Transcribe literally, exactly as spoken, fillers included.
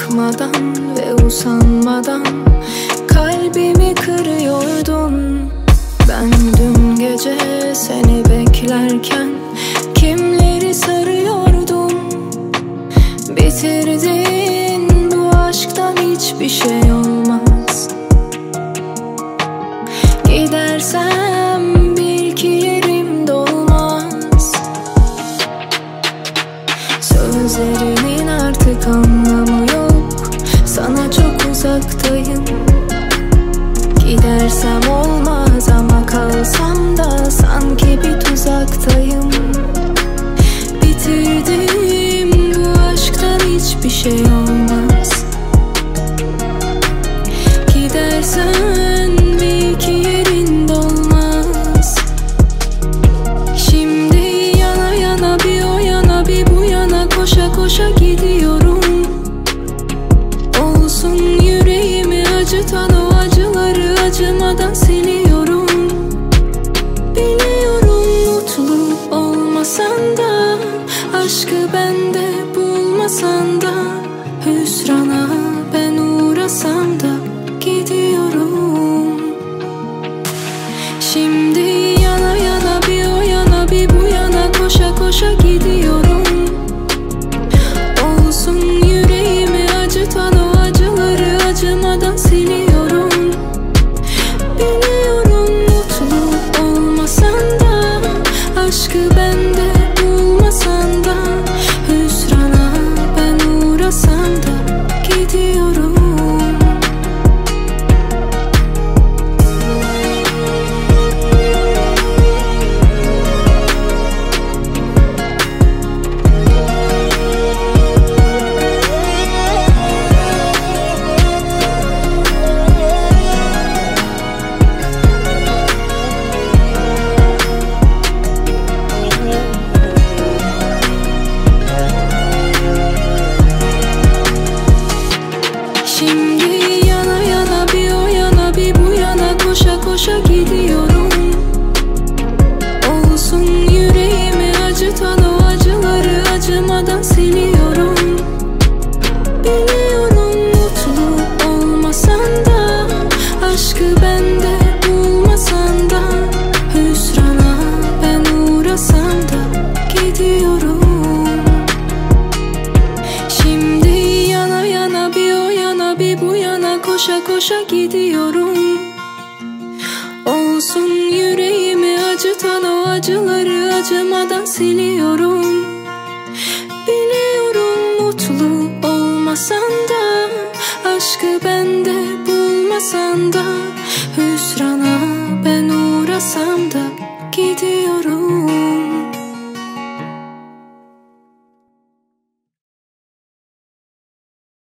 bakmadan ve usanmadan kalbimi kırıyordun. Ben dün gece seni beklerken kimleri sarıyordum. Bitirdin, bu aşktan hiçbir şey olmaz. Gidersem bil ki yerim dolmaz. Sözlerinin artık anlamı yok, sana çok uzaktayım. Gidersem olmaz ama kalsam da sanki bir tuzaktayım. Bitirdim, bu aşktan hiçbir şey olmaz. Gidersen bil ki yerin dolmaz. Şimdi yana yana bir o yana bir bu yana koşa koşa gidiyorum. Olsun yüreğimi acıtan o acıları acımadan siliyorum. Biliyorum mutlu olmasan da, aşkı bende bulmasan da, hüsrana ben uğrasam da gidiyorum. Şimdi yana yana bir o yana bir bu yana koşa koşa gidiyorum. Olsun yüreğimi acıtan o acıları acımadan siliyorum. Biliyorum mutlu olmasan da, aşkı bende bulmasan da, hüsrana ben uğrasam da gidiyorum. Şimdi yana yana bir o yana bir bu yana koşa koşa gidiyorum. Olsun yüreğimi acıtan o acıları acımadan siliyorum. Biliyorum mutlu olmasan da, aşkı bende bulmasan da, hüsrana ben uğrasam da gidiyorum. Şimdi yana yana bir o yana bir bu yana koşa koşa gidiyorum. Olsun yüreğimi acıtan o acıları acımadan siliyorum. Biliyorum mutlu olmasan da, aşkı bende bulmasan da, hüsrana ben uğrasam da gidiyorum.